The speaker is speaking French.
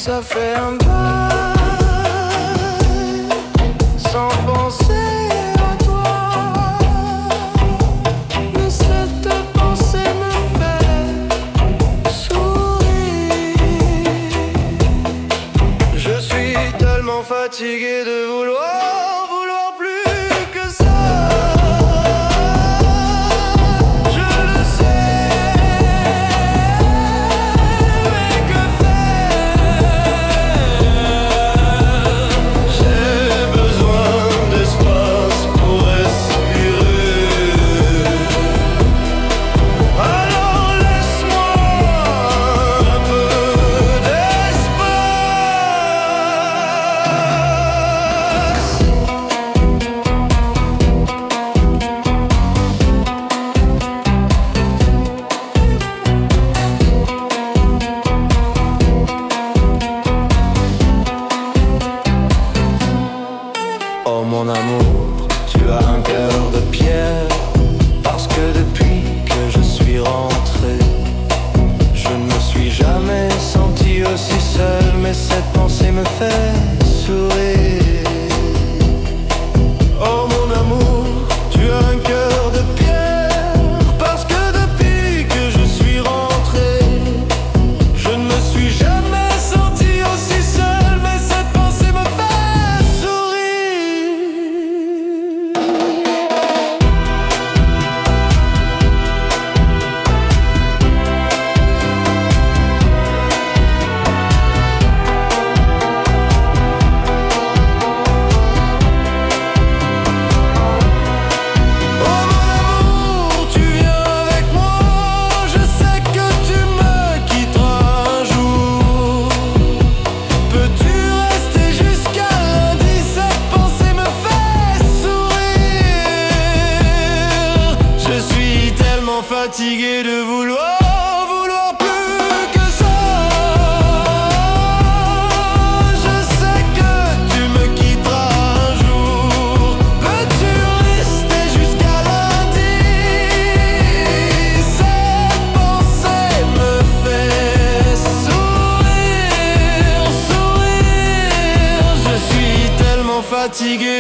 Ça fait un bail sans penser à toi, mais cette pensée me fait sourire. Je suis tellement fatigué de vouloir plus que ça. Je le sais, mais que faire? J'ai besoin d'espace pour respirer. Alors laisse-moi un peu d'espace. Oh mon amour, tu as un cœur de pierre, parce que depuis que je suis rentré, je ne me suis jamais senti aussi seul, mais cette pensée me fait sourire. Oh mon amour, tu as un cœur de pierre, parce que depuis que je suis rentré, je ne me suis jamais senti aussi seul, mais cette pensée me fait sourire. Oh mon amour, tu viens avec moi, je sais que tu me quitteras un jour. Peux-tu rester jusqu'à lundi? Cette pensée me fait sourire. Je suis tellement fatigué de vouloir plus que ça. Je sais que tu me quitteras un jour. Peux-tu rester jusqu'à lundi? Cette pensée me fait sourire. Je suis tellement fatigué